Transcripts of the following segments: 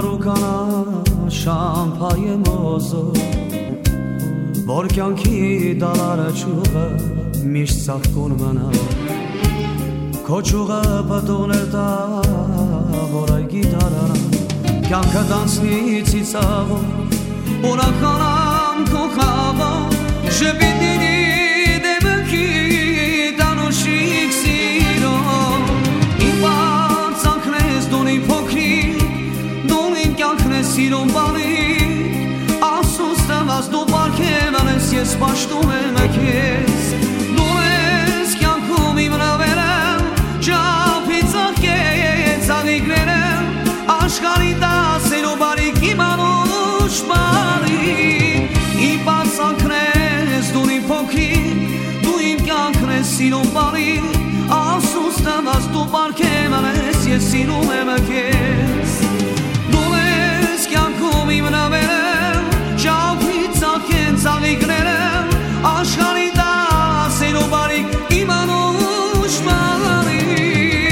Մարուկանա շամփայե մոզո Որ կյանքի դալարը ճուղը միշտ սաղկուն մնա Քո ճուղը պտուղներ տա որ այգի դարարա Կյանքը դանցնի ծիծաղով Ուրականամ քո խավով Ժպիտինի դեմքի տանուշիկ սիրով Իմ բարձանքն ես դունի փոքրի Դուն իմ կյանքն ես սիրում բանի Ասուստված դու պարքևան ես ես պաշտում եմ քեզ Դու ես կյանքում իմ նավերեմ Ճապի ծաղկեց աղիքներեմ Աշխարհի դասեր ու բարիք իմ անուշ բարիք Իմ բարձանքն ես դու իմ փոքրի Դու իմ կյանքն ես սիրում բարիք Ասուստված դու պարքևան ես ես սիրում եմ քեզ Դու ես կյանքում իմ նավերեմ Ճապի ծաղկեց աղիքներեմ Աշխարհի դասեր ու բարիք իմ անուշ բարիք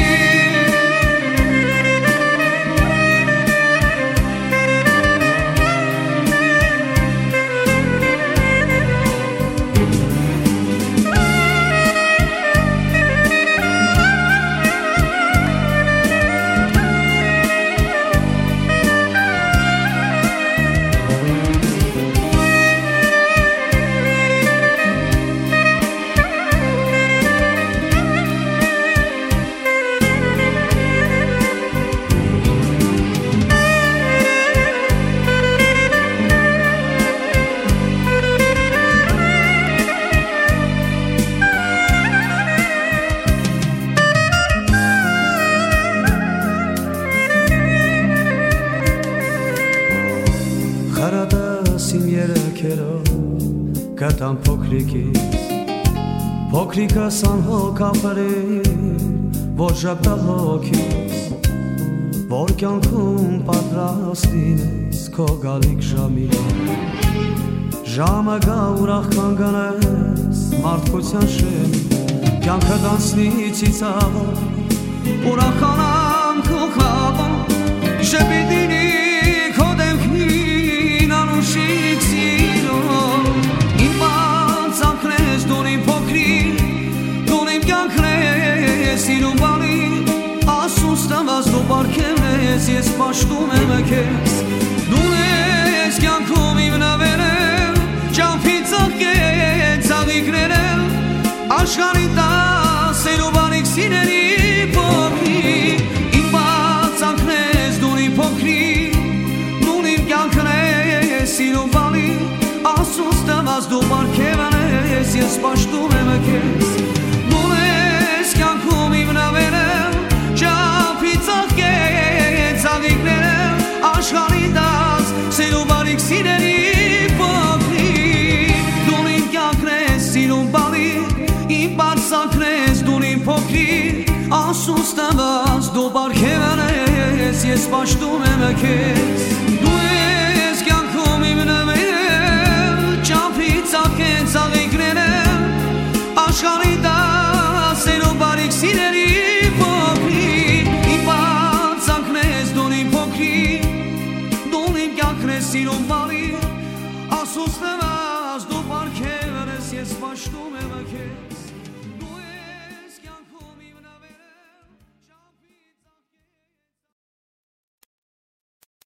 Իմ երեքերով կտամ փոքրիկից Փոքրիկս անհոգ ապրի որ ժապտա հոգիս Որ կյանքում պատրաստ լինես քո գալիք ժամին Ժամը գա ուրախ կանգնես մարդկության շեմի Կյանքը դանցնի ծիծաղով ուրախանամ քո խավով Ժպիտինի քո դեմքին անուշիկ սիրով Իմ բարձանքն ես դու իմ փոքրի Դու իմ կյանքն ես սիրում բանի Ասուստված դու պարքևն ես ես պաշտում եմ քեզ Դու ես կյանքում իմ նավերեմ Ճամփի ծաղկեց աղիքներեմ Աշխարհի դասեր ու բարիք սիրելի փոքրի Իմ բարձանքն ես դու իմ փոքրի Դու իմ կյանքն ես սիրում բանի Ասուստված դու պարքևն ես ես պաշտում եմ քեզ Դու ես կյանքում իմ նավերեմ Ճամփի ծաղկեց աղիքներեմ Աշխարհի դասեր ու բարիք սիրելի փոքրի Դու իմ կյանքն ես սիրում բանի Իմ բարձանքն ես դու իմ փոքրի Ասուստված դու պարքևն ես ես պաշտում եմ քեզ Դու ես կյանքում իմ նավերեմ Ճամփի ծաղկեց աղիքներեմ Աշխարհի դասեր ու բարիք սիրելի փոքրի Իմ բարձանքն ես դու իմ փոքրի Դու իմ կյանքն ես սիրում բանի Ասուստված դու պարքևն ես ես պաշտում եմ քեզ